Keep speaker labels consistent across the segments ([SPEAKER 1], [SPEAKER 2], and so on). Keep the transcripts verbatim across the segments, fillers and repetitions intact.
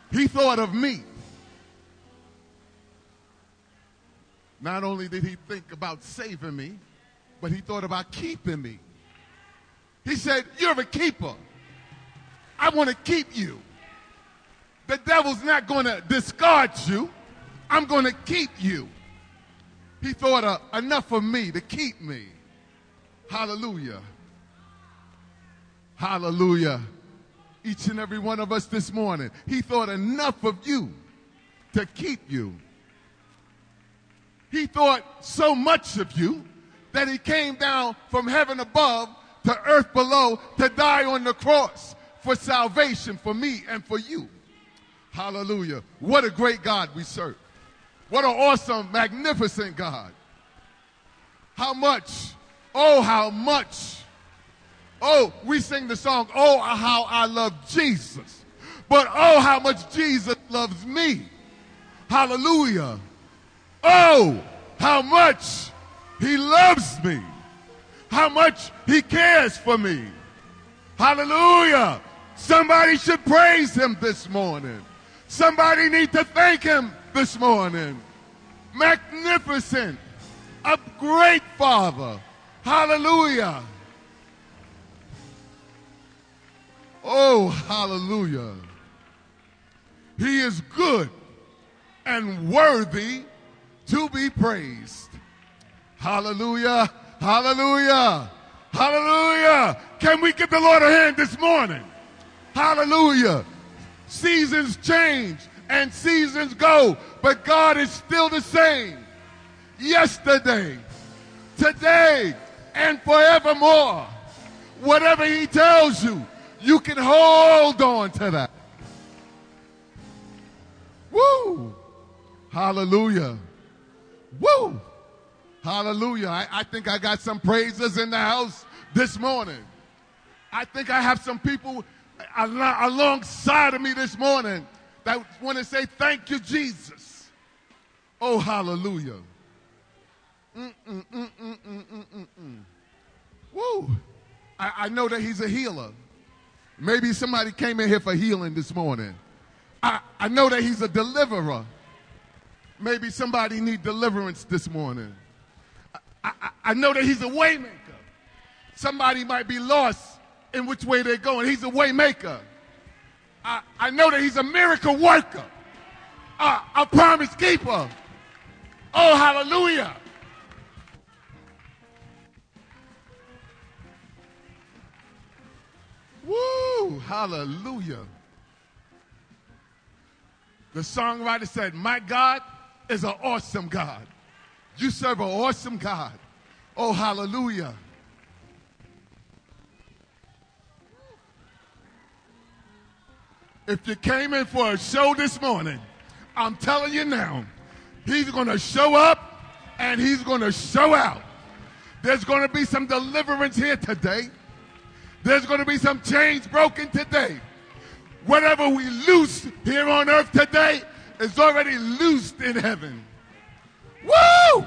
[SPEAKER 1] He thought of me. Not only did he think about saving me, but he thought about keeping me. He said, you're a keeper. I want to keep you. The devil's not going to discard you. I'm going to keep you. He thought uh, enough of me to keep me. Hallelujah. Hallelujah. Each and every one of us this morning, he thought enough of you to keep you. He thought so much of you that he came down from heaven above to earth below to die on the cross for salvation for me and for you. Hallelujah. What a great God we serve. What an awesome, magnificent God. How much, oh, how much. Oh, we sing the song, oh, how I love Jesus. But oh, how much Jesus loves me. Hallelujah. Oh, how much he loves me. How much he cares for me. Hallelujah. Somebody should praise him this morning. Somebody need to thank him this morning. Magnificent. A great Father. Hallelujah. Oh, hallelujah. He is good and worthy to be praised. Hallelujah. Hallelujah. Hallelujah. Can we give the Lord a hand this morning? Hallelujah. Seasons change and seasons go, but God is still the same. Yesterday, today, and forevermore. Whatever he tells you, you can hold on to that. Woo! Hallelujah. Woo! Hallelujah. I, I think I got some praisers in the house this morning. I think I have some people al- alongside of me this morning that want to say, thank you, Jesus. Oh, hallelujah. Mm, mm, mm, mm, mm, mm, mm, mm. Woo! I, I know that he's a healer. Maybe somebody came in here for healing this morning. I, I know that he's a deliverer. Maybe somebody need deliverance this morning. I, I, I know that he's a way maker. Somebody might be lost in which way they're going. He's a way maker. I, I know that he's a miracle worker, a, a promise keeper. Oh, hallelujah. Woo, hallelujah. The songwriter said, my God is an awesome God. You serve an awesome God. Oh, hallelujah. If you came in for a show this morning, I'm telling you now, he's going to show up and he's going to show out. There's going to be some deliverance here today. There's going to be some chains broken today. Whatever we loose here on earth today is already loosed in heaven. Woo!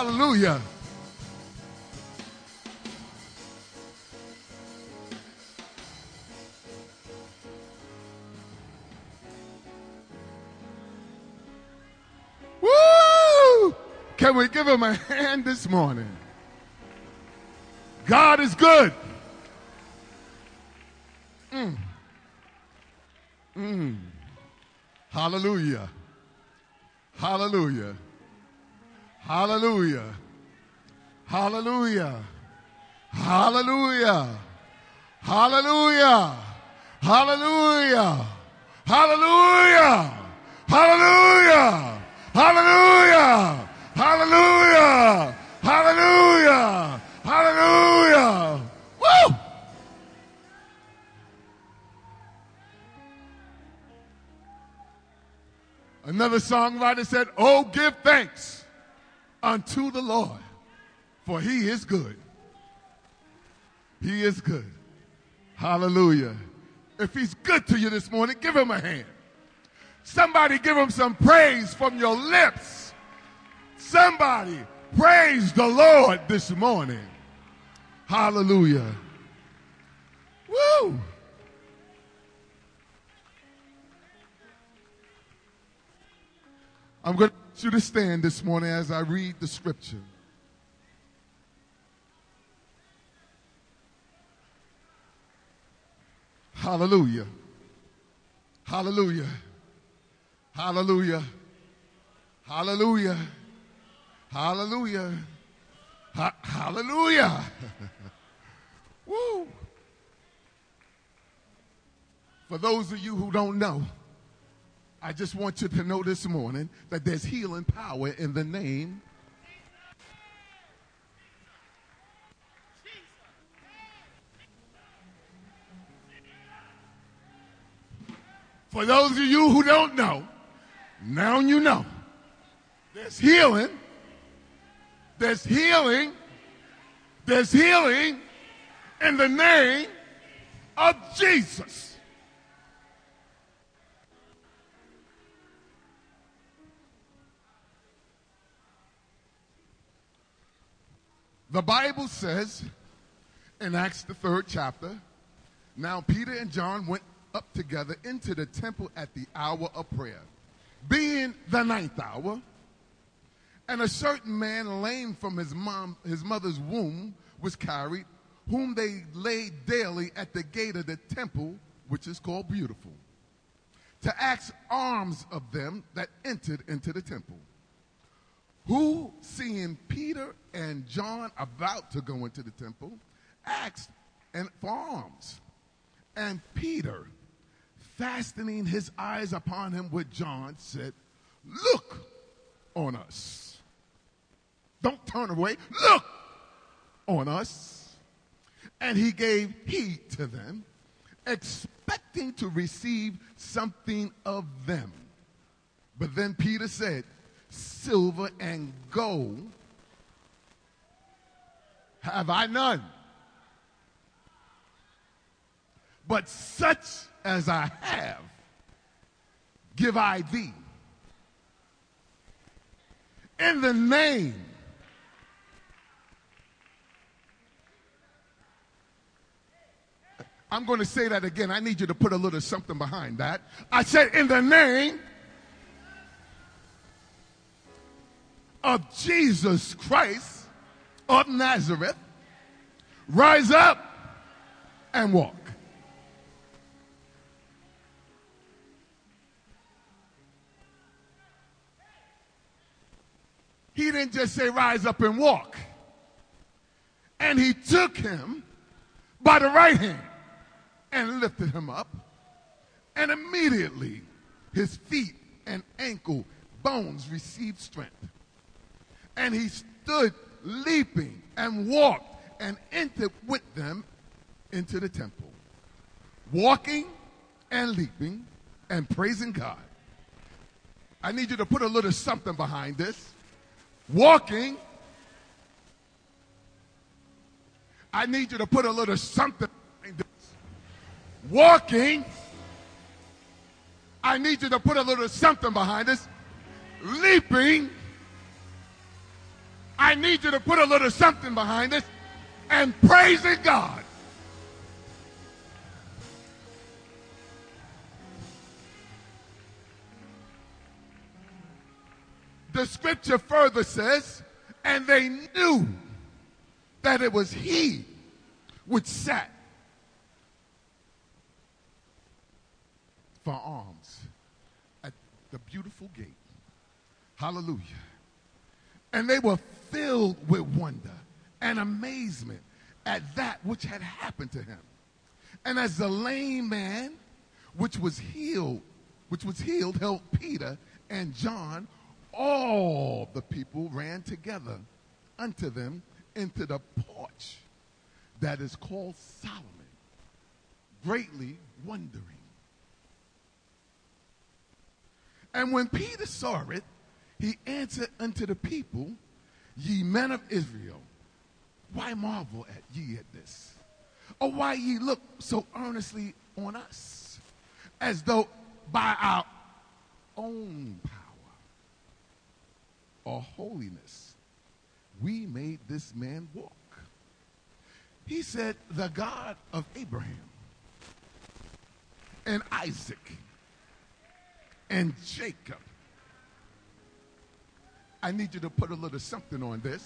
[SPEAKER 1] Hallelujah. Woo! Can we give him a hand this morning? God is good. Mm. Mm. Hallelujah. Hallelujah. Hallelujah. Hallelujah. Hallelujah. Hallelujah. Hallelujah. Hallelujah. Hallelujah. Hallelujah. Hallelujah. Hallelujah. Hallelujah. Woo! Another songwriter said, "Oh, give thanks unto the Lord, for he is good." He is good. Hallelujah. If he's good to you this morning, give him a hand. Somebody give him some praise from your lips. Somebody praise the Lord this morning. Hallelujah. Woo! I'm going to ask you to stand this morning as I read the scripture. Hallelujah. Hallelujah. Hallelujah. Hallelujah. Hallelujah. Ha- hallelujah. Woo. For those of you who don't know, I just want you to know this morning that there's healing power in the name. For those of you who don't know, now you know. There's healing. There's healing. There's healing in the name of Jesus. The Bible says in Acts the third chapter, now Peter and John went up together into the temple at the hour of prayer, being the ninth hour, and a certain man lame from his mom, his mother's womb was carried, whom they laid daily at the gate of the temple, which is called Beautiful, to ask alms of them that entered into the temple. Who, seeing Peter and John about to go into the temple, asked and for alms. And Peter, fastening his eyes upon him with John, said, "Look on us." Don't turn away. Look on us. And he gave heed to them, expecting to receive something of them. But then Peter said, "Silver and gold have I none, but such as I have give I thee. In the name I'm going to say that again. I need you to put a little something behind that. I said, in the name of Jesus Christ of Nazareth, rise up and walk." He didn't just say rise up and walk. And he took him by the right hand and lifted him up. And immediately his feet and ankle bones received strength. And he stood leaping and walked and entered with them into the temple, walking and leaping and praising God. I need you to put a little something behind this. Walking. I need you to put a little something behind this. Walking. I need you to put a little something behind this. Leaping. I I need you to put a little something behind this and praising God. The scripture further says, and they knew that it was he which sat for arms at the beautiful gate. Hallelujah. And they were filled with wonder and amazement at that which had happened to him. And as the lame man which was healed, which was healed, held Peter and John, all the people ran together unto them into the porch that is called Solomon, greatly wondering. And when Peter saw it, he answered unto the people, ye men of Israel, why marvel at ye at this? Or why ye look so earnestly on us, as though by our own power or holiness we made this man walk? He said, the God of Abraham and Isaac and Jacob. I need you to put a little something on this.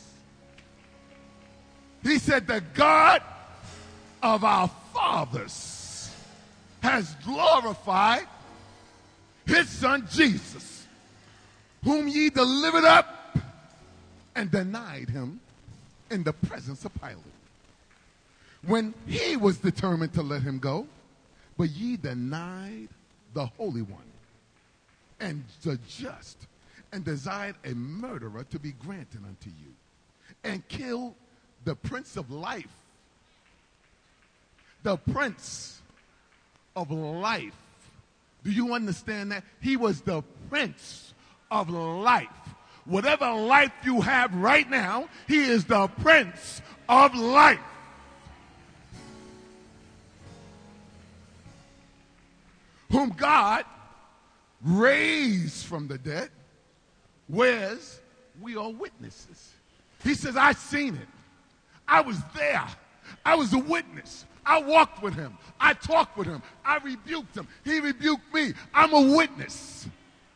[SPEAKER 1] He said, the God of our fathers has glorified his son Jesus, whom ye delivered up and denied him in the presence of Pilate, when he was determined to let him go, but ye denied the Holy One and the just, and desired a murderer to be granted unto you, and killed the Prince of Life. The Prince of Life. Do you understand that? He was the Prince of Life. Whatever life you have right now, he is the Prince of Life. Whom God raised from the dead, whereas we are witnesses. He says, I seen it. I was there. I was a witness. I walked with him. I talked with him. I rebuked him. He rebuked me. I'm a witness.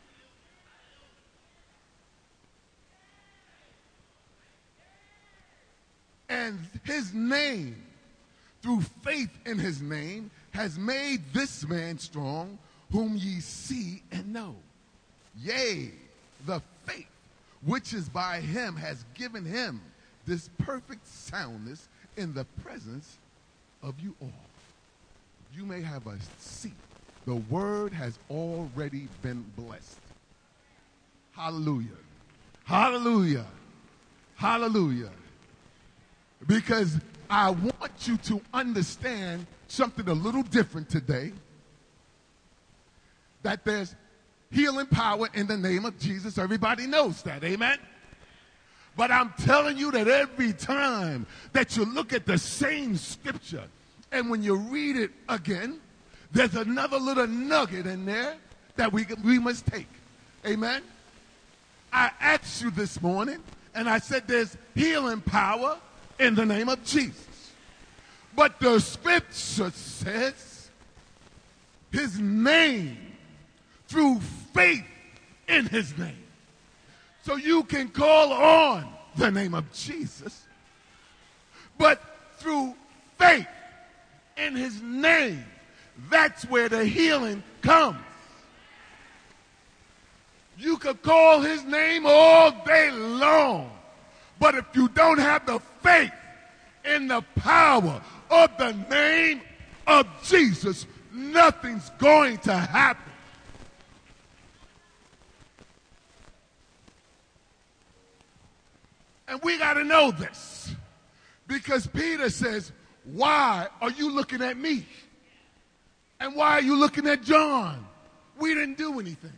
[SPEAKER 1] And his name, through faith in his name, has made this man strong, whom ye see and know. Yea, the faith which is by him has given him this perfect soundness in the presence of you all. You may have a seat. The word has already been blessed. Hallelujah. Hallelujah. Hallelujah. Because I want you to understand something a little different today. That there's healing power in the name of Jesus. Everybody knows that. Amen? But I'm telling you that every time that you look at the same scripture and when you read it again, there's another little nugget in there that we, we must take. Amen? I asked you this morning, and I said there's healing power in the name of Jesus. But the scripture says his name, through faith in his name. So you can call on the name of Jesus, but through faith in his name, that's where the healing comes. You could call his name all day long, but if you don't have the faith in the power of the name of Jesus, nothing's going to happen. And we got to know this, because Peter says, why are you looking at me? And why are you looking at John? We didn't do anything.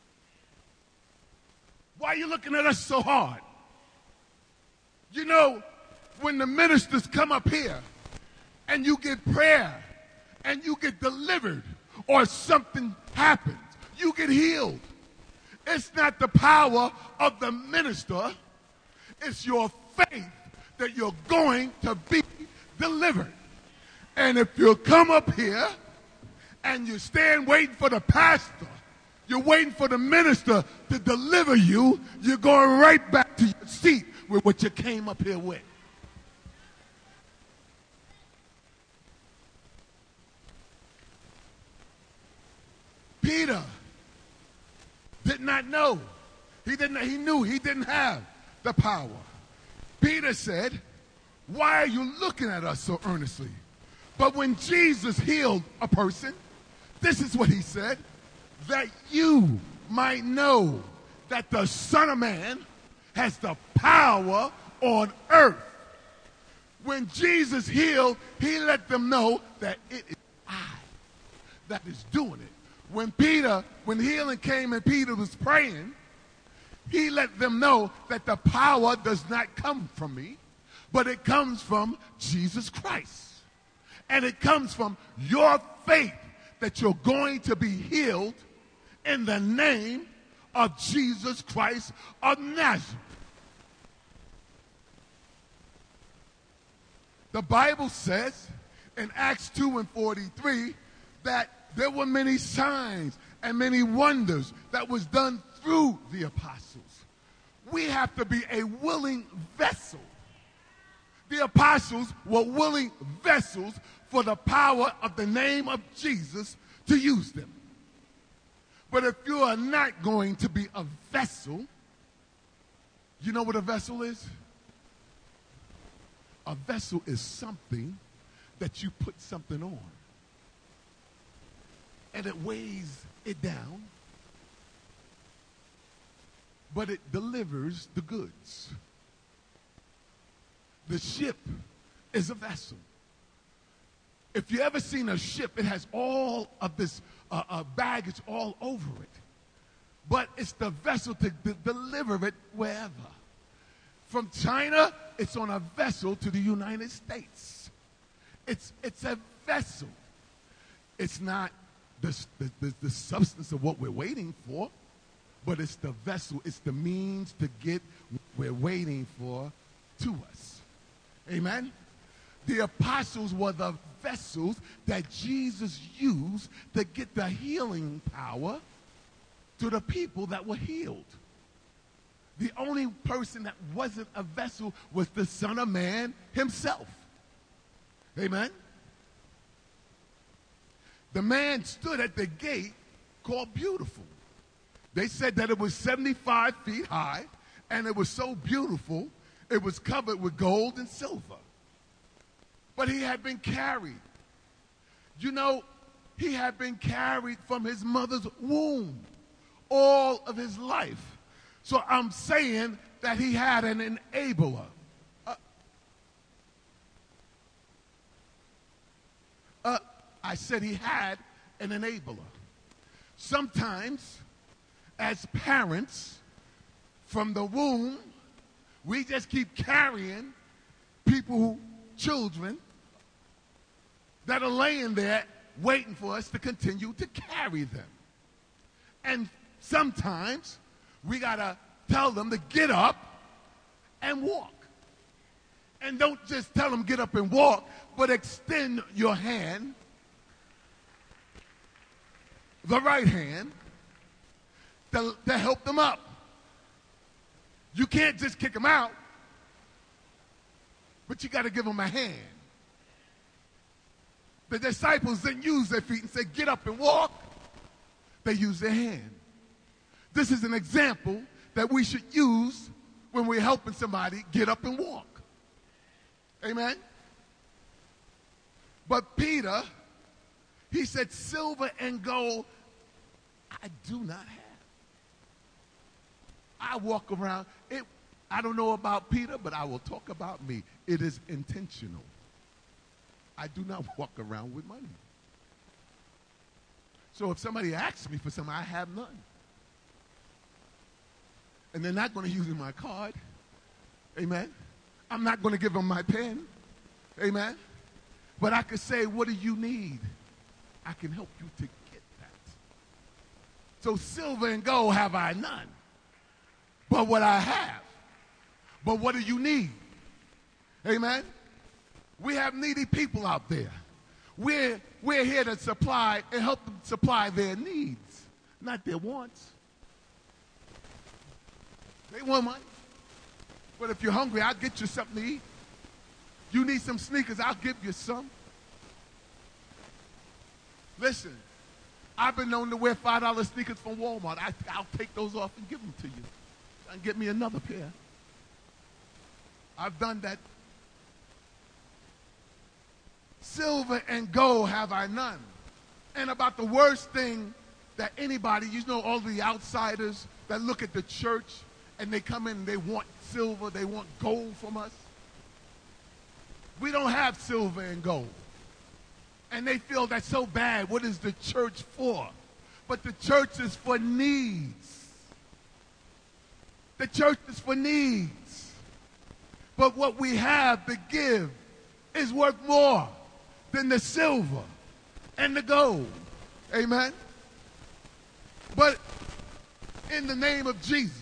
[SPEAKER 1] Why are you looking at us so hard? You know, when the ministers come up here and you get prayer and you get delivered or something happens, you get healed. It's not the power of the minister. It's your faith that you're going to be delivered. And if you come up here and you stand waiting for the pastor, you're waiting for the minister to deliver you, you're going right back to your seat with what you came up here with. Peter did not know. He didn't. He knew he didn't have the power. Peter said, "Why are you looking at us so earnestly?" But when Jesus healed a person, this is what he said, "That you might know that the Son of Man has the power on earth." When Jesus healed, he let them know that it is I that is doing it. When Peter, when healing came and Peter was praying, he let them know that the power does not come from me, but it comes from Jesus Christ. And it comes from your faith that you're going to be healed in the name of Jesus Christ of Nazareth. The Bible says in Acts two and forty-three that there were many signs and many wonders that was done through the apostles. We have to be a willing vessel. The apostles were willing vessels for the power of the name of Jesus to use them. But if you are not going to be a vessel, you know what a vessel is? A vessel is something that you put something on. And it weighs it down, but it delivers the goods. The ship is a vessel. If you ever seen a ship, it has all of this uh, uh, baggage all over it. But it's the vessel to d- deliver it wherever. From China, it's on a vessel to the United States. It's, it's a vessel. It's not The, the, the, the substance of what we're waiting for, but it's the vessel, it's the means to get what we're waiting for to us. Amen? The apostles were the vessels that Jesus used to get the healing power to the people that were healed. The only person that wasn't a vessel was the Son of Man himself. Amen? The man stood at the gate called Beautiful. They said that it was seventy-five feet high, and it was so beautiful, it was covered with gold and silver. But he had been carried. You know, he had been carried from his mother's womb all of his life. So I'm saying that he had an enabler. Uh, uh, I said he had an enabler. Sometimes, as parents, from the womb, we just keep carrying people, children, that are laying there waiting for us to continue to carry them. And sometimes, we got to tell them to get up and walk. And don't just tell them get up and walk, but extend your hand, the right hand, to, to help them up. You can't just kick them out, but you got to give them a hand. The disciples didn't use their feet and say, get up and walk. They used their hand. This is an example that we should use when we're helping somebody get up and walk. Amen? But Peter, he said, silver and gold I do not have. I walk around. It, I don't know about Peter, but I will talk about me. It is intentional. I do not walk around with money. So if somebody asks me for something, I have none. And they're not going to use my card. Amen. I'm not going to give them my pen. Amen. But I could say, what do you need? I can help you to get that. So silver and gold have I none. But what I have, But what do you need? Amen? We have needy people out there. We're, we're here to supply and help them supply their needs, not their wants. They want money. But if you're hungry, I'll get you something to eat. You need some sneakers, I'll give you some. Listen, I've been known to wear five dollar sneakers from Walmart. I, I'll take those off and give them to you. And get me another pair. I've done that. Silver and gold have I none. And about the worst thing that anybody, you know, all the outsiders that look at the church and they come in and they want silver, they want gold from us. We don't have silver and gold. And they feel that's so bad. What is the church for? But the church is for needs. The church is for needs. But what we have to give is worth more than the silver and the gold. Amen? But in the name of Jesus,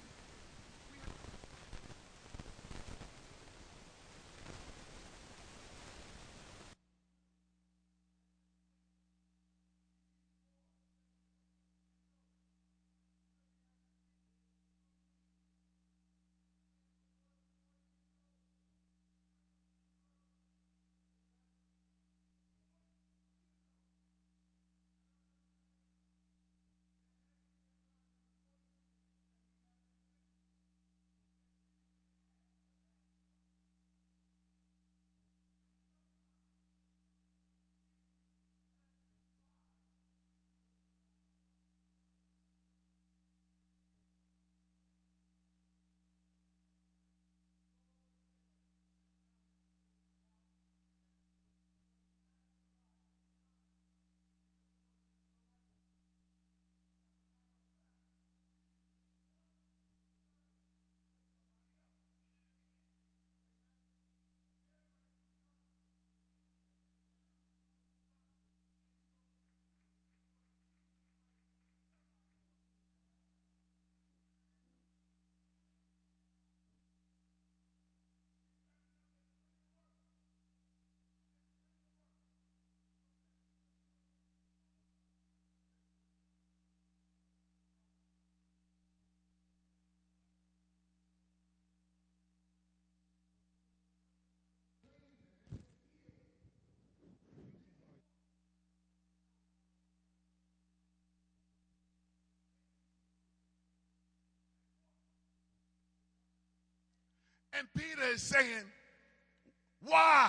[SPEAKER 1] and Peter is saying, why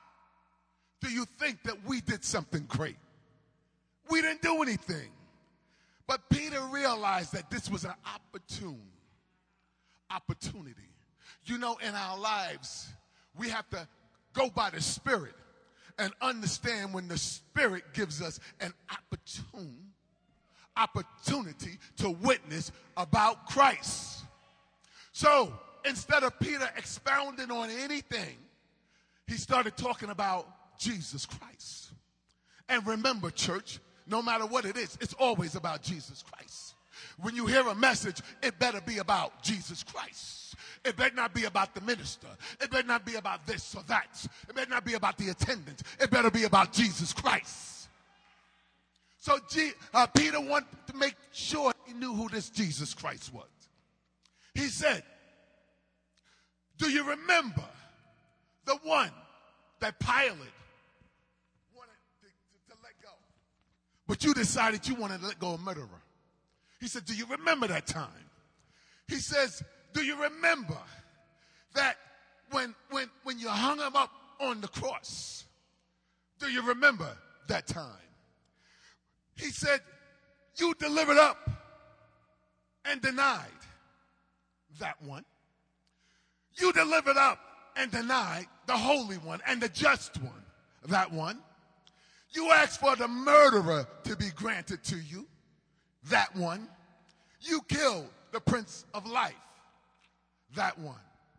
[SPEAKER 1] do you think that we did something great? We didn't do anything. But Peter realized that this was an opportune opportunity. You know, in our lives, we have to go by the Spirit and understand when the Spirit gives us an opportune opportunity to witness about Christ. So, instead of Peter expounding on anything, he started talking about Jesus Christ. And remember, church, no matter what it is, it's always about Jesus Christ. When you hear a message, it better be about Jesus Christ. It better not be about the minister. It better not be about this or that. It better not be about the attendant. It better be about Jesus Christ. So G, uh, Peter wanted to make sure he knew who this Jesus Christ was. He said, do you remember the one that Pilate wanted to, to, to let go? But you decided you wanted to let go of a murderer. He said, do you remember that time? He says, do you remember that when, when, when you hung him up on the cross? Do you remember that time? He said, you delivered up and denied that one. You delivered up and denied the Holy One and the Just One, that one. You asked for the murderer to be granted to you, that one. You killed the Prince of Life, that one.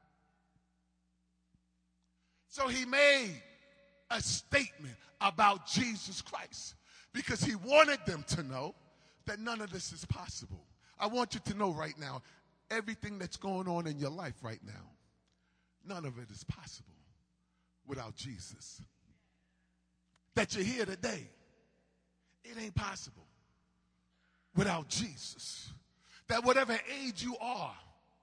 [SPEAKER 1] So he made a statement about Jesus Christ because he wanted them to know that none of this is possible. I want you to know right now, everything that's going on in your life right now, none of it is possible without Jesus. That you're here today, it ain't possible without Jesus. That whatever age you are,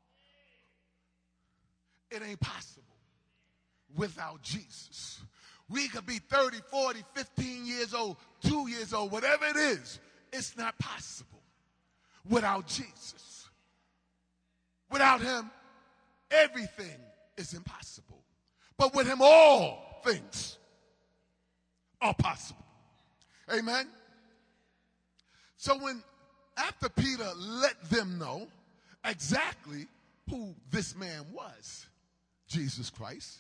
[SPEAKER 1] it ain't possible without Jesus. We could be thirty, forty, fifteen years old, two years old, whatever it is, it's not possible without Jesus. Without him, everything is impossible. But with him, all things are possible. Amen? So when, after Peter let them know exactly who this man was, Jesus Christ,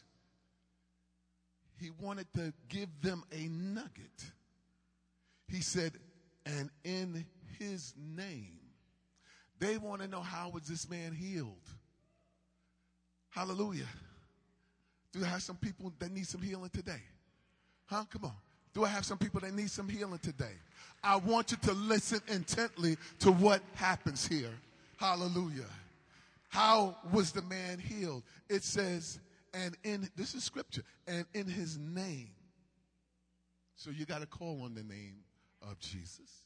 [SPEAKER 1] he wanted to give them a nugget. He said, and in his name. They want to know, how was this man healed? Hallelujah. Do I have some people that need some healing today? Huh? Come on. Do I have some people that need some healing today? I want you to listen intently to what happens here. Hallelujah. How was the man healed? It says, and in, this is scripture, and in his name. So you got to call on the name of Jesus.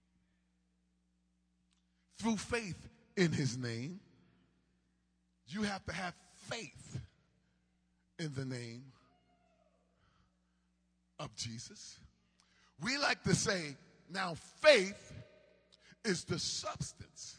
[SPEAKER 1] Through faith in his name, you have to have faith in the name of Jesus. We like to say, now faith is the substance.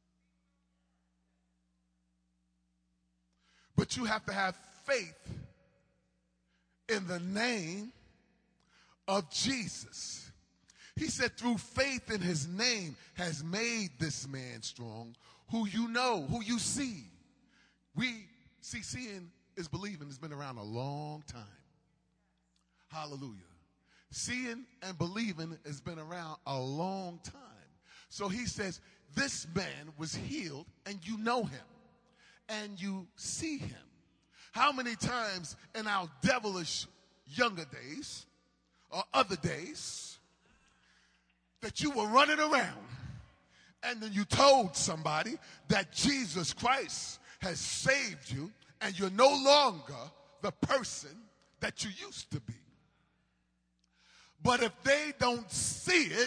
[SPEAKER 1] But you have to have faith in the name of Jesus. He said, through faith in his name has made this man strong, who you know, who you see. We see, seeing is believing has been around a long time. Hallelujah. Seeing and believing has been around a long time. So he says, this man was healed, and you know him, and you see him. How many times in our devilish younger days or other days that you were running around and then you told somebody that Jesus Christ has saved you and you're no longer the person that you used to be? But if they don't see it,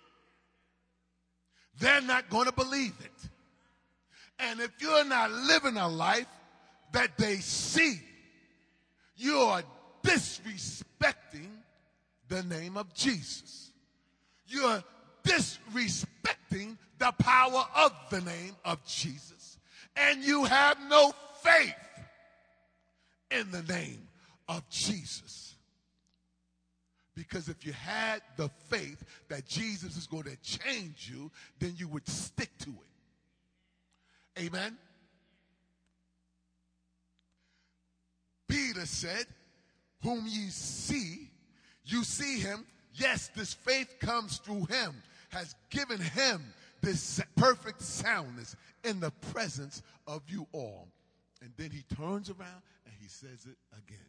[SPEAKER 1] they're not going to believe it. And if you're not living a life that they see, you are disrespecting the name of Jesus. You're disrespecting the power of the name of Jesus. And you have no faith in the name of Jesus. Because if you had the faith that Jesus is going to change you, then you would stick to it. Amen? Peter said, whom ye see, you see him. Yes, this faith comes through him, has given him this perfect soundness in the presence of you all. And then he turns around and he says it again.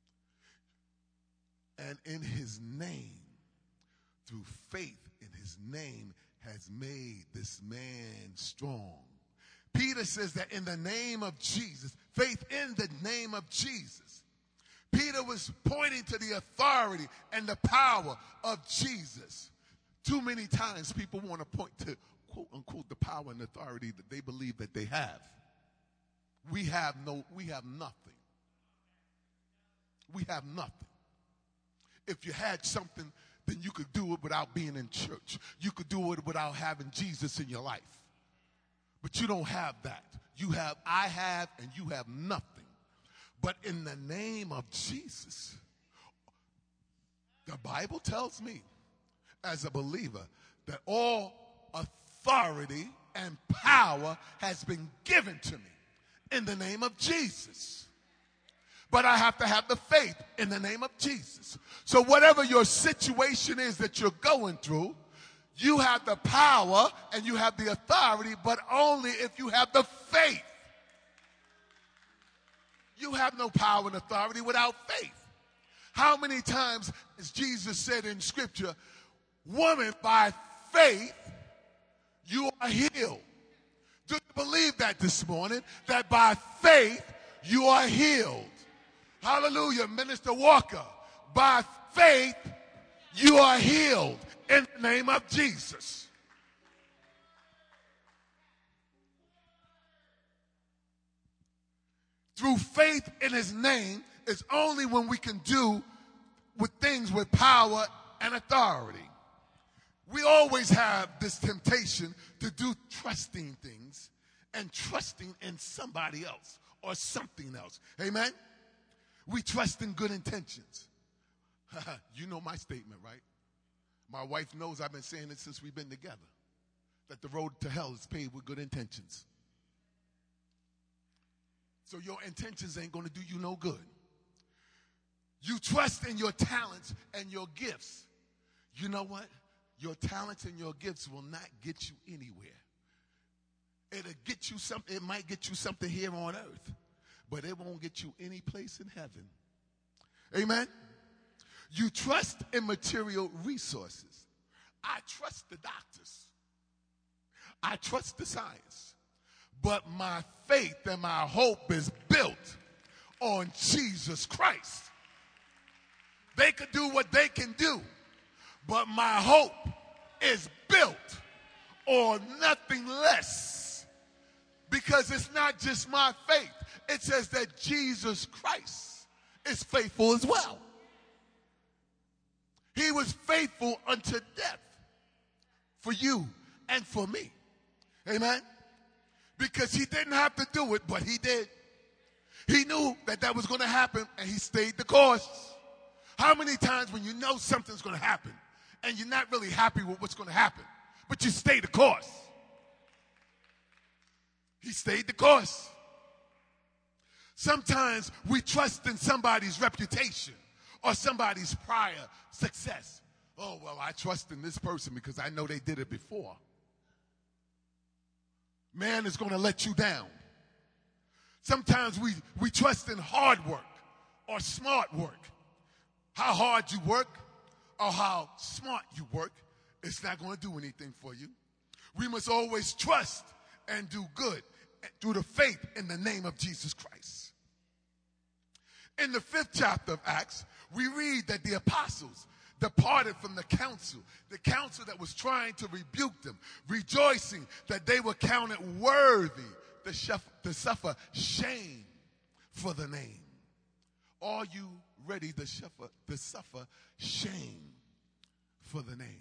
[SPEAKER 1] And in his name, through faith in his name, has made this man strong. Peter says that in the name of Jesus, faith in the name of Jesus. Peter was pointing to the authority and the power of Jesus. Too many times people want to point to, quote unquote, the power and authority that they believe that they have. We have no, we have nothing. We have nothing. If you had something, then you could do it without being in church. You could do it without having Jesus in your life. But you don't have that. You have, I have, and you have nothing. But in the name of Jesus, the Bible tells me as a believer that all authority and power has been given to me in the name of Jesus. But I have to have the faith in the name of Jesus. So whatever your situation is that you're going through, you have the power and you have the authority, but only if you have the faith. You have no power and authority without faith. How many times, as Jesus said in Scripture, woman, by faith, you are healed. Do you believe that this morning? That by faith, you are healed. Hallelujah. Minister Walker, by faith, you are healed in the name of Jesus. Through faith in his name is only when we can do with things with power and authority. We always have this temptation to do trusting things and trusting in somebody else or something else. Amen? We trust in good intentions. You know my statement, right? My wife knows I've been saying it since we've been together, that the road to hell is paved with good intentions. So your intentions ain't going to do you no good. You trust in your talents and your gifts. You know what? Your talents and your gifts will not get you anywhere. It'll get you something. It might get you something here on earth, but it won't get you any place in heaven. Amen? You trust in material resources. I trust the doctors. I trust the science. But my faith and my hope is built on Jesus Christ. They could do what they can do, but my hope is built on nothing less. Because it's not just my faith. It says that Jesus Christ is faithful as well. He was faithful unto death for you and for me. Amen? Because he didn't have to do it, but he did. He knew that that was going to happen, and he stayed the course. How many times when you know something's going to happen, and you're not really happy with what's going to happen, but you stay the course? He stayed the course. Sometimes we trust in somebody's reputation or somebody's prior success. Oh, well, I trust in this person because I know they did it before. Man is going to let you down. Sometimes we, we trust in hard work or smart work. How hard you work or how smart you work, it's not going to do anything for you. We must always trust and do good through the faith in the name of Jesus Christ. In the fifth chapter of Acts, we read that the apostles departed from the council, the council that was trying to rebuke them, rejoicing that they were counted worthy to, shuf- to suffer shame for the name. Are you ready to suffer, to suffer shame for the name?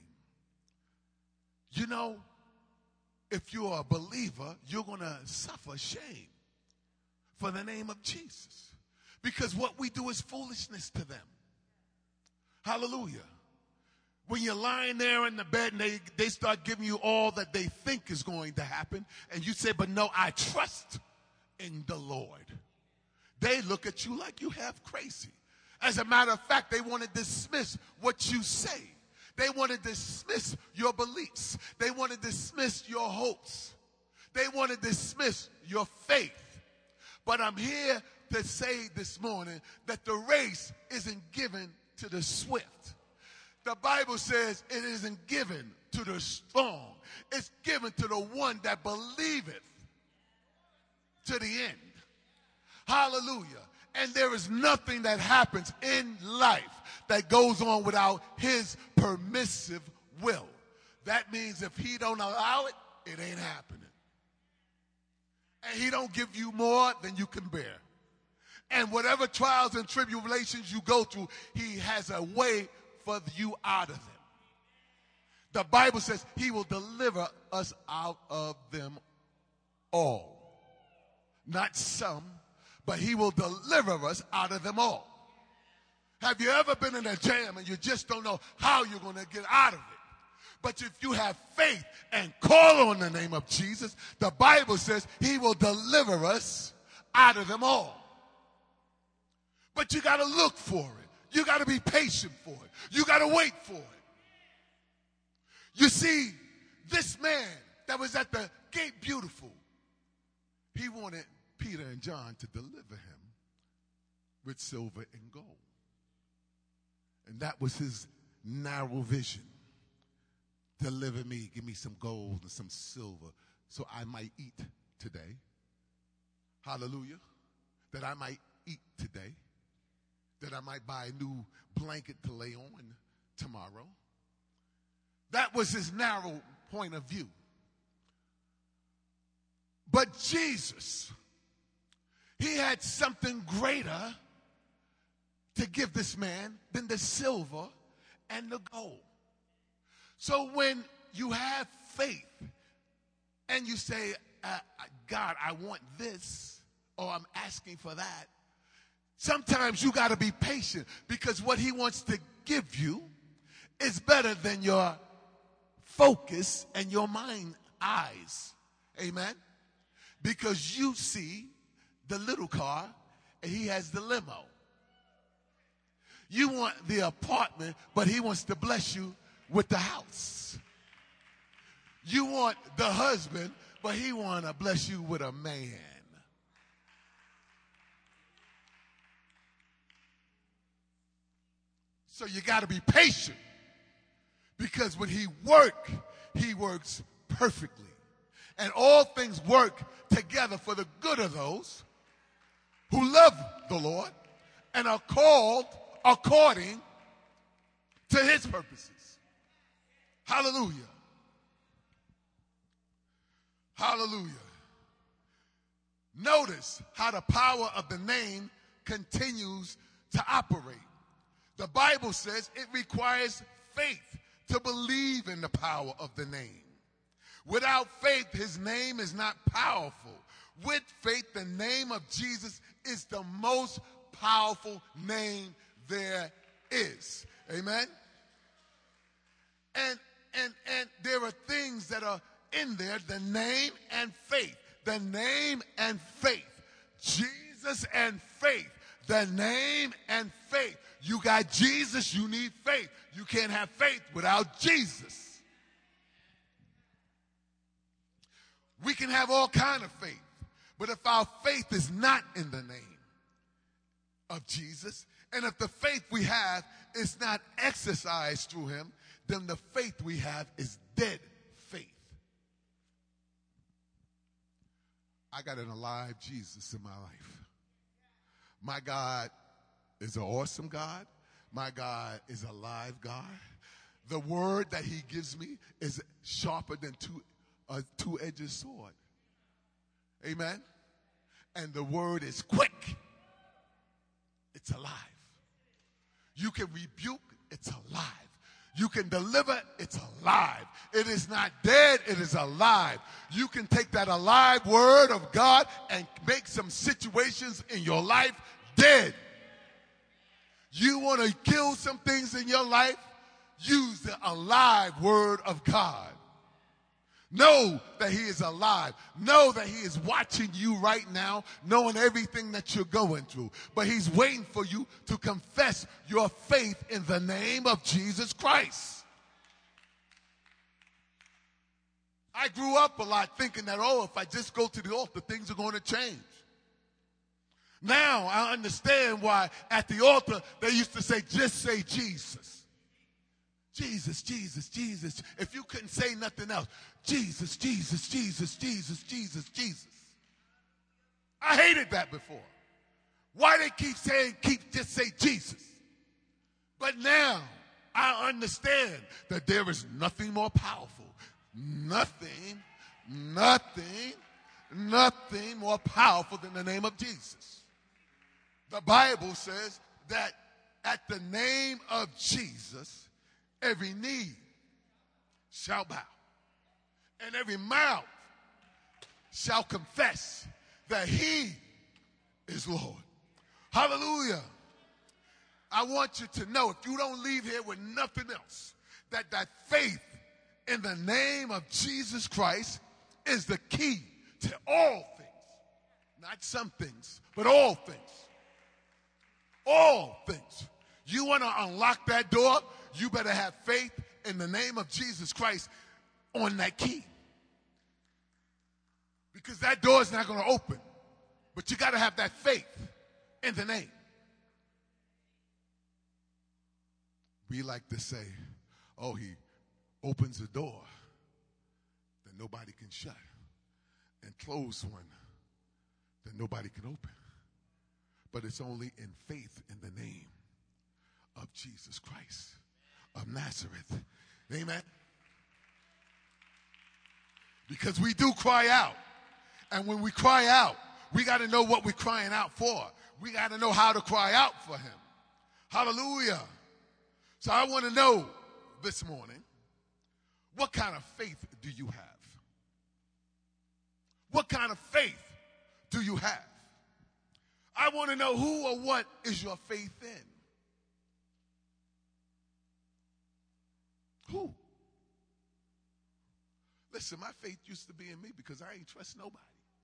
[SPEAKER 1] You know, if you're a believer, you're going to suffer shame for the name of Jesus. Because what we do is foolishness to them. Hallelujah. When you're lying there in the bed and they, they start giving you all that they think is going to happen, and you say, but no, I trust in the Lord. They look at you like you have crazy. As a matter of fact, they want to dismiss what you say. They want to dismiss your beliefs. They want to dismiss your hopes. They want to dismiss your faith. But I'm here to say this morning that the race isn't given to the swift. The Bible says it isn't given to the strong. It's given to the one that believeth to the end. Hallelujah. And there is nothing that happens in life that goes on without his permissive will. That means if he don't allow it, it ain't happening. And he don't give you more than you can bear. And whatever trials and tribulations you go through, he has a way for you out of them. The Bible says he will deliver us out of them all. Not some, but he will deliver us out of them all. Have you ever been in a jam and you just don't know how you're going to get out of it? But if you have faith and call on the name of Jesus, the Bible says he will deliver us out of them all. But you got to look for it. You got to be patient for it. You got to wait for it. You see, this man that was at the gate beautiful, he wanted Peter and John to deliver him with silver and gold. And that was his narrow vision. Deliver me, give me some gold and some silver so I might eat today. Hallelujah. that I might eat today, that I might buy a new blanket to lay on tomorrow. That was his narrow point of view. But Jesus, he had something greater to give this man than the silver and the gold. So when you have faith and you say, uh, God, I want this, or I'm asking for that, sometimes you got to be patient, because what he wants to give you is better than your focus and your mind eyes. Amen? Because you see the little car and he has the limo. You want the apartment, but he wants to bless you with the house. You want the husband, but he want to bless you with a man. So you got to be patient, because when he works, he works perfectly. And all things work together for the good of those who love the Lord and are called according to his purposes. Hallelujah. Hallelujah. Notice how the power of the name continues to operate. The Bible says it requires faith to believe in the power of the name. Without faith, his name is not powerful. With faith, the name of Jesus is the most powerful name there is. Amen? And, and, and there are things that are in there, the name and faith. The name and faith. Jesus and faith. The name and faith. You got Jesus, you need faith. You can't have faith without Jesus. We can have all kind of faith, but if our faith is not in the name of Jesus, and if the faith we have is not exercised through him, then the faith we have is dead faith. I got an alive Jesus in my life. My God is an awesome God. My God is a live God. The word that he gives me is sharper than two, a two-edged sword. Amen? And the word is quick. It's alive. You can rebuke, it's alive. You can deliver, it's alive. It is not dead, it is alive. You can take that alive word of God and make some situations in your life dead. You want to kill some things in your life? Use the alive word of God. Know that he is alive. Know that he is watching you right now, knowing everything that you're going through. But he's waiting for you to confess your faith in the name of Jesus Christ. I grew up a lot thinking that, oh, if I just go to the altar, things are going to change. Now I understand why at the altar they used to say, just say Jesus. Jesus, Jesus, Jesus. If you couldn't say nothing else, Jesus, Jesus, Jesus, Jesus, Jesus, Jesus. I hated that before. Why they keep saying, keep just say Jesus? But now I understand that there is nothing more powerful. Nothing, nothing, nothing more powerful than the name of Jesus. The Bible says that at the name of Jesus, every knee shall bow, and every mouth shall confess that he is Lord. Hallelujah. I want you to know, if you don't leave here with nothing else, that that faith in the name of Jesus Christ is the key to all things. Not some things, but all things. All things. You want to unlock that door? You better have faith in the name of Jesus Christ on that key. Because that door is not going to open. But you got to have that faith in the name. We like to say, oh, he opens a door that nobody can shut, and close one that nobody can open. but it's only in faith in the name of Jesus Christ of Nazareth. Amen. Because we do cry out. And when we cry out, we got to know what we're crying out for. We got to know how to cry out for him. Hallelujah. So I want to know this morning, what kind of faith do you have? What kind of faith do you have? I want to know who or what is your faith in? Who? Listen, my faith used to be in me because I ain't trust nobody.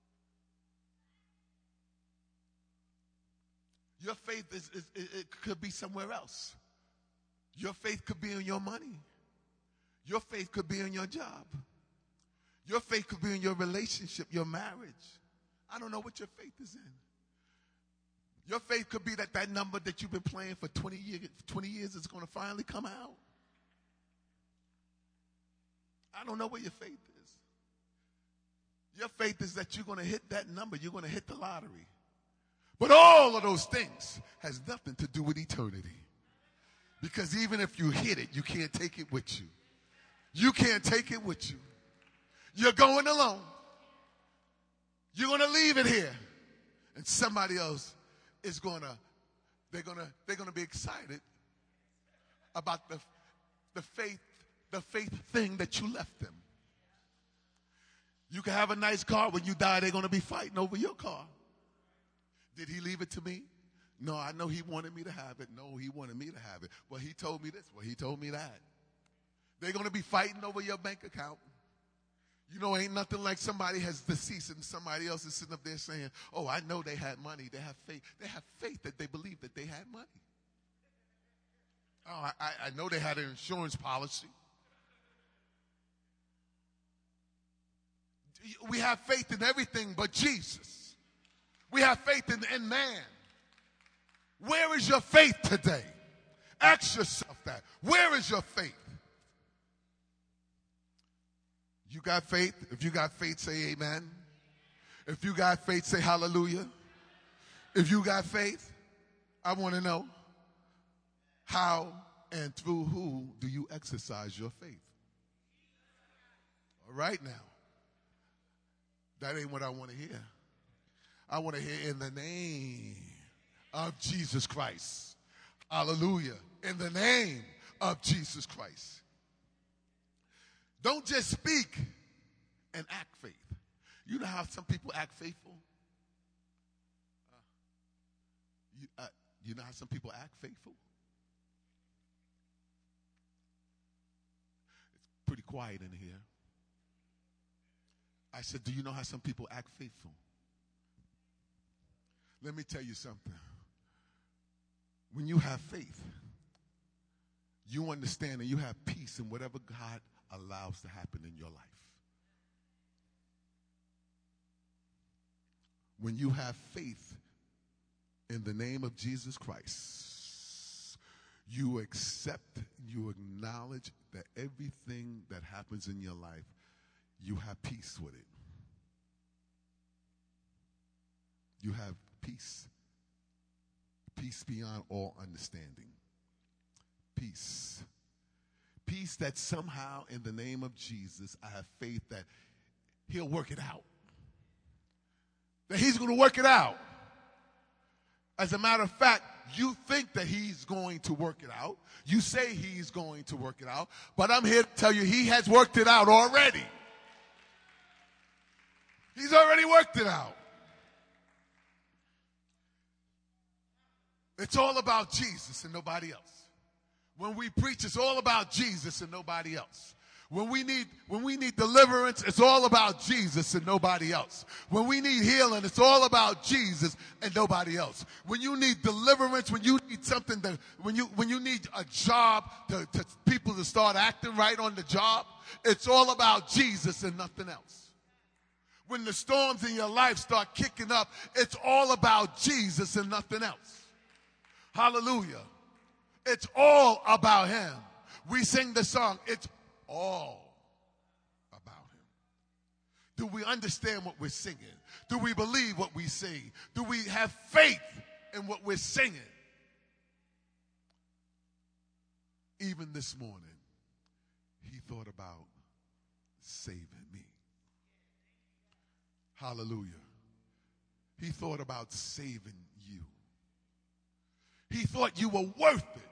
[SPEAKER 1] Your faith is, is it, it could be somewhere else. Your faith could be in your money. Your faith could be in your job. Your faith could be in your relationship, your marriage. I don't know what your faith is in. Your faith could be that that number that you've been playing for twenty years, twenty years is going to finally come out. I don't know what your faith is. Your faith is that you're going to hit that number. You're going to hit the lottery. But all of those things has nothing to do with eternity. Because even if you hit it, you can't take it with you. You can't take it with you. You're going alone. You're going to leave it here. And somebody else is going to, they're going to, they're going to be excited about the, the faith, the faith thing that you left them. You can have a nice car. When you die, they're going to be fighting over your car. Did he leave it to me? No, I know he wanted me to have it. No, he wanted me to have it. Well, he told me this. Well, he told me that. They're going to be fighting over your bank account. You know, ain't nothing like somebody has deceased and somebody else is sitting up there saying, oh, I know they had money. They have faith. They have faith that they believe that they had money. Oh, I, I know they had an insurance policy. We have faith in everything but Jesus. We have faith in, in man. Where is your faith today? Ask yourself that. Where is your faith? You got faith? If you got faith, say amen. If you got faith, say hallelujah. If you got faith, I want to know how and through who do you exercise your faith? All right now. That ain't what I want to hear. I want to hear in the name of Jesus Christ. Hallelujah. In the name of Jesus Christ. Don't just speak and act faith. You know how some people act faithful? Uh, you, uh, you know how some people act faithful? It's pretty quiet in here. I said, do you know how some people act faithful? Let me tell you something. When you have faith, you understand and you have peace in whatever God allows to happen in your life. When you have faith in the name of Jesus Christ, you accept, you acknowledge that everything that happens in your life, you have peace with it. You have peace. Peace beyond all understanding. Peace. Peace that somehow in the name of Jesus, I have faith that he'll work it out. That he's going to work it out. As a matter of fact, you think that he's going to work it out. You say he's going to work it out. But I'm here to tell you he has worked it out already. He's already worked it out. It's all about Jesus and nobody else. When we preach, it's all about Jesus and nobody else. When we need, when we need deliverance, it's all about Jesus and nobody else. When we need healing, it's all about Jesus and nobody else. When you need deliverance, when you need something that, when you, when you need a job to, to people to start acting right on the job, it's all about Jesus and nothing else. When the storms in your life start kicking up, it's all about Jesus and nothing else. Hallelujah. It's all about him. We sing the song, it's all about him. Do we understand what we're singing? Do we believe what we sing? Do we have faith in what we're singing. Even this morning, he thought about saving me. Hallelujah. He thought about saving you. He thought you were worth it.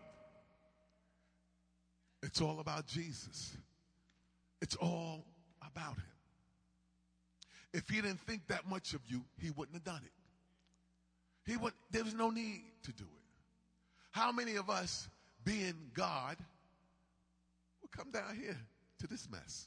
[SPEAKER 1] It's all about Jesus. It's all about him. If he didn't think that much of you, he wouldn't have done it. He would, there was no need to do it. How many of us, being God, will come down here to this mess?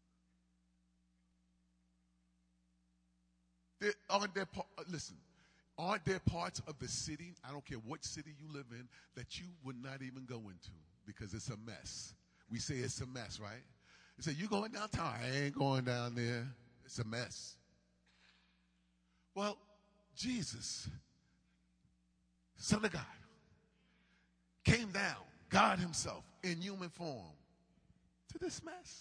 [SPEAKER 1] There, aren't there, listen, aren't there parts of the city, I don't care what city you live in, that you would not even go into because it's a mess? We say it's a mess, right? You say, you going downtown? I ain't going down there. It's a mess. Well, Jesus, Son of God, came down, God himself, in human form, to this mess.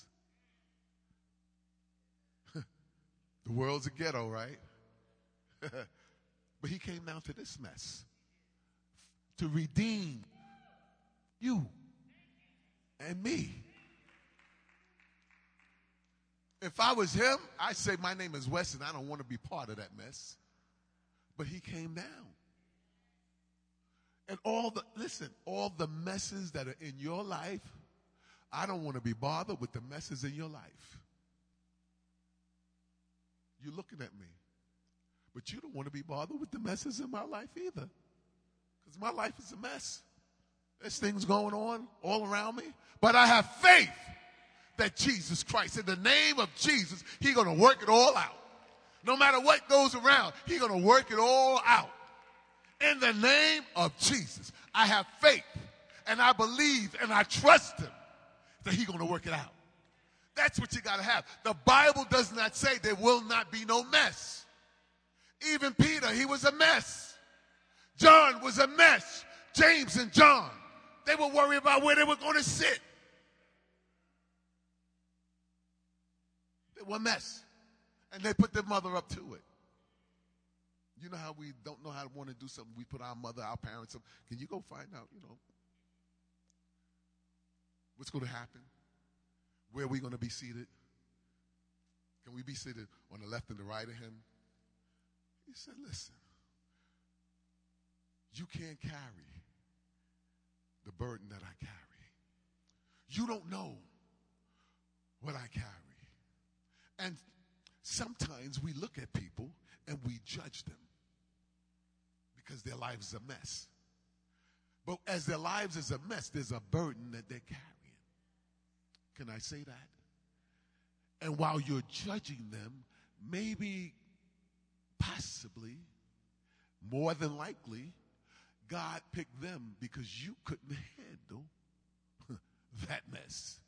[SPEAKER 1] The world's a ghetto, right? But he came down to this mess to redeem you and me. If I was him, I'd say, my name is Weston. I don't want to be part of that mess. But he came down. And all the, listen, all the messes that are in your life, I don't want to be bothered with the messes in your life. You're looking at me. But you don't want to be bothered with the messes in my life either. Because my life is a mess. There's things going on all around me. But I have faith that Jesus Christ, in the name of Jesus, he's going to work it all out. No matter what goes around, he's going to work it all out. In the name of Jesus, I have faith, and I believe, and I trust him that he's going to work it out. That's what you got to have. The Bible does not say there will not be no mess. Even Peter, he was a mess. John was a mess. James and John, they were worried about where they were going to sit. They were a mess. And they put their mother up to it. You know how we don't know how to want to do something. We put our mother, our parents up. Can you go find out, you know, what's going to happen? Where are we going to be seated? Can we be seated on the left and the right of him? He said, listen, you can't carry the burden that I carry. You don't know what I carry. And sometimes we look at people and we judge them because their lives are a mess. But as their lives is a mess, there's a burden that they're carrying. Can I say that? And while you're judging them, maybe, possibly, more than likely, God picked them because you couldn't handle that mess.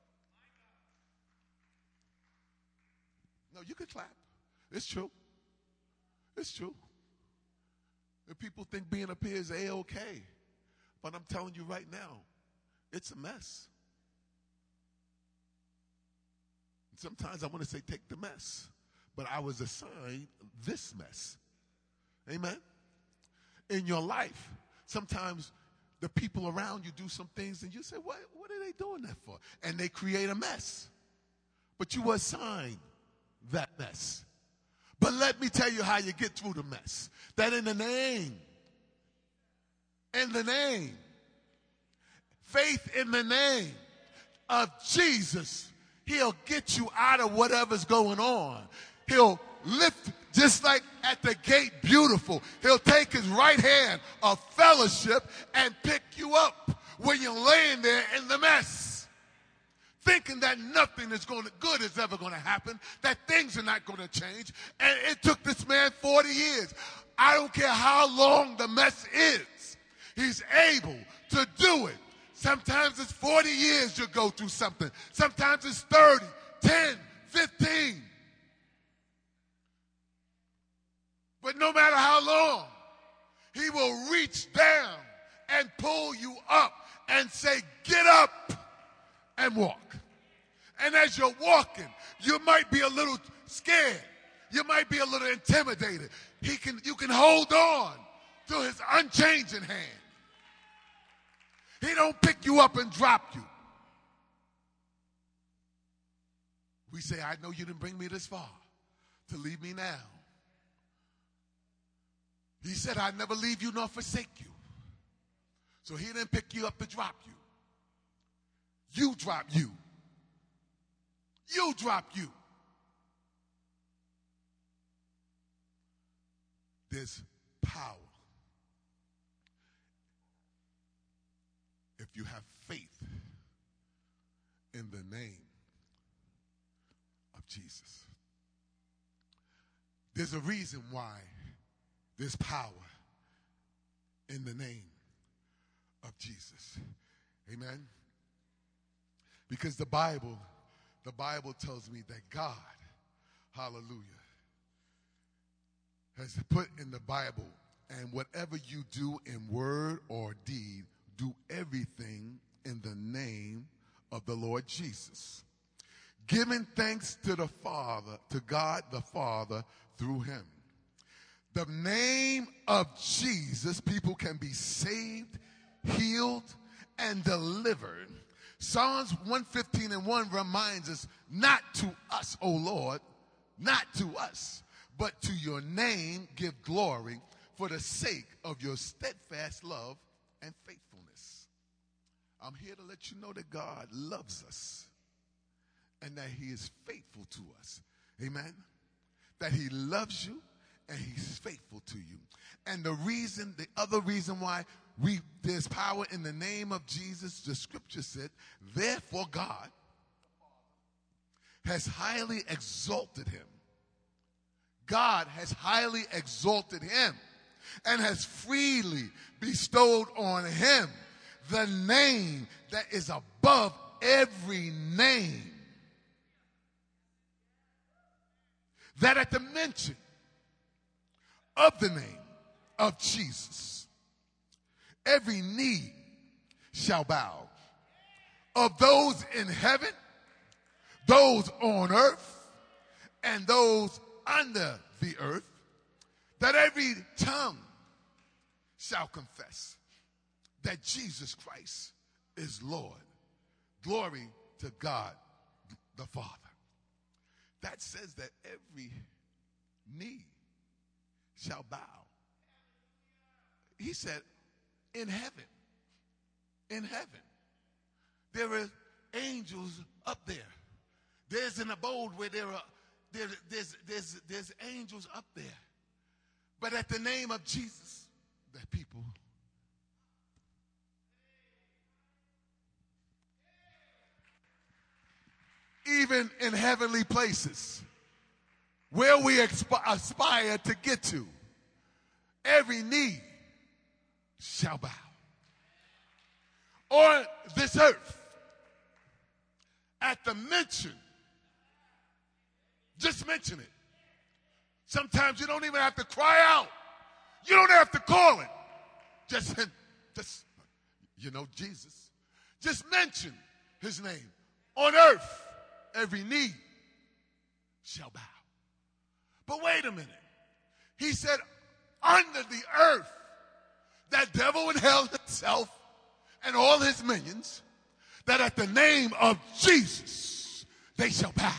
[SPEAKER 1] No, you could clap. It's true. It's true. And people think being up here is A-okay. But I'm telling you right now, it's a mess. And sometimes I want to say take the mess. But I was assigned this mess. Amen? In your life, sometimes the people around you do some things and you say, what, what are they doing that for? And they create a mess. But you were assigned that mess. But let me tell you how you get through the mess. That in the name, in the name, faith in the name of Jesus, he'll get you out of whatever's going on. He'll lift, just like at the gate beautiful, he'll take his right hand of fellowship and pick you up when you're laying there in the mess. Thinking that nothing is going to, good is ever going to happen, that things are not going to change. And it took this man forty years. I don't care how long the mess is. He's able to do it. Sometimes it's forty years you go through something. Sometimes it's thirty, ten, fifteen. But no matter how long, he will reach down and pull you up and say, get up and walk. And as you're walking, you might be a little scared. You might be a little intimidated. He can, you can hold on to his unchanging hand. He don't pick you up and drop you. We say, I know you didn't bring me this far to leave me now. He said, I never leave you nor forsake you. So he didn't pick you up to drop you. You drop you. You drop you. There's power if you have faith in the name of Jesus. There's a reason why there's power in the name of Jesus. Amen. Because the Bible, the Bible tells me that God, hallelujah, has put in the Bible, and whatever you do in word or deed, do everything in the name of the Lord Jesus, giving thanks to the Father, to God the Father through him. The name of Jesus, people can be saved, healed, and delivered. Psalms one fifteen and one reminds us, not to us, O Lord, not to us, but to your name give glory for the sake of your steadfast love and faithfulness. I'm here to let you know that God loves us and that he is faithful to us. Amen? That he loves you and he's faithful to you. And the reason, the other reason why we there's power in the name of Jesus, the scripture said, therefore God has highly exalted him. God has highly exalted him and has freely bestowed on him the name that is above every name. That at the mention of the name of Jesus, every knee shall bow, of those in heaven, those on earth, and those under the earth, that every tongue shall confess that Jesus Christ is Lord. Glory to God the Father. That says that every knee shall bow. He said, in heaven, in heaven, there are angels up there. There's an abode where there are there, there's, there's, there's angels up there. But at the name of Jesus, the people even in heavenly places where we exp- aspire to get to, every knee shall bow. On this earth, at the mention, just mention it. Sometimes you don't even have to cry out. You don't have to call it. Just, just you know, Jesus. Just mention his name. On earth, every knee shall bow. But wait a minute. He said, under the earth, that devil and hell himself and all his minions, that at the name of Jesus, they shall bow.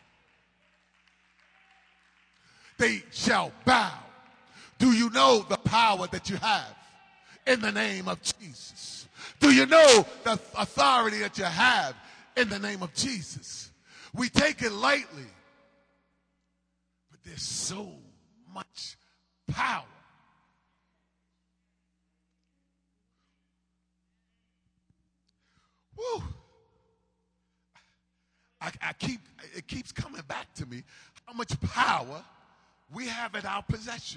[SPEAKER 1] They shall bow. Do you know the power that you have in the name of Jesus? Do you know the authority that you have in the name of Jesus? We take it lightly, but there's so much power. Woo. I, I keep, it keeps coming back to me how much power we have at our possession.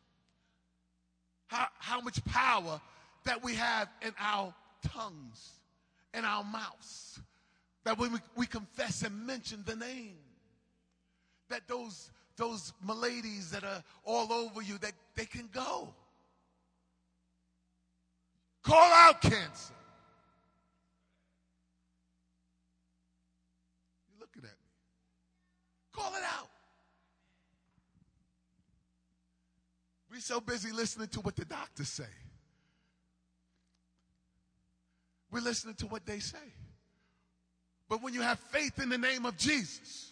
[SPEAKER 1] How, how much power that we have in our tongues, in our mouths. That when we, we confess and mention the name, that those, those maladies that are all over you, that they can go. Call out cancer. You're looking at me. Call it out. We, so busy listening to what the doctors say. We're listening to what they say. But when you have faith in the name of Jesus,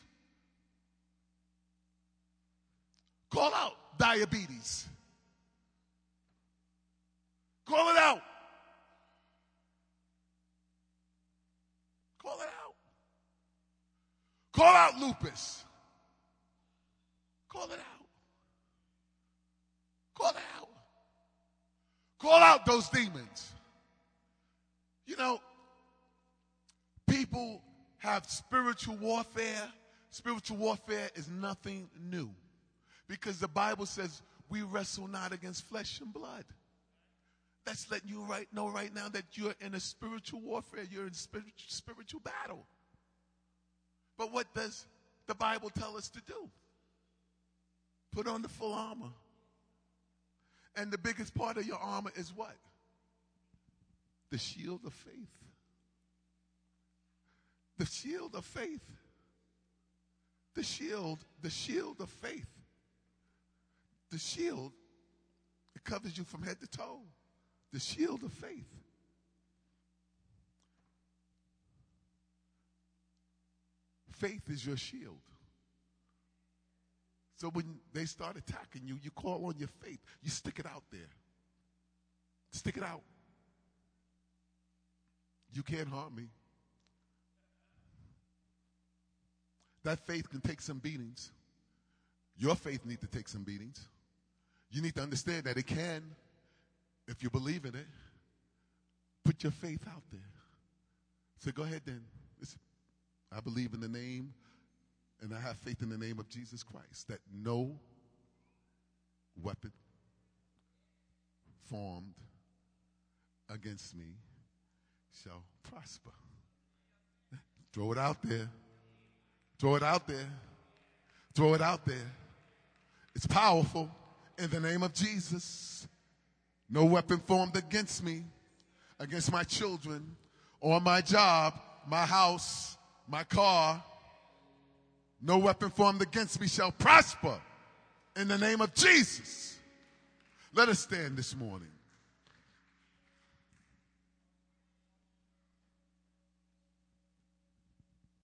[SPEAKER 1] call out diabetes. Call it out. Call it out. Call out lupus. Call it out. Call it out. Call out those demons. You know, people have spiritual warfare. Spiritual warfare is nothing new because the Bible says we wrestle not against flesh and blood. That's letting you right know right now that you're in a spiritual warfare. You're in spiritual, spiritual battle. But what does the Bible tell us to do? Put on the full armor. And the biggest part of your armor is what? The shield of faith. The shield of faith. The shield, the shield of faith. The shield, it covers you from head to toe. The shield of faith. Faith is your shield. So when they start attacking you, you call on your faith. You stick it out there. Stick it out. You can't harm me. That faith can take some beatings. Your faith needs to take some beatings. You need to understand that it can, if you believe in it. Put your faith out there. So go ahead then. Listen, I believe in the name and I have faith in the name of Jesus Christ that no weapon formed against me shall prosper. Throw it out there. Throw it out there. Throw it out there. It's powerful in the name of Jesus. No weapon formed against me, against my children, or my job, my house, my car. No weapon formed against me shall prosper in the name of Jesus. Let us stand this morning.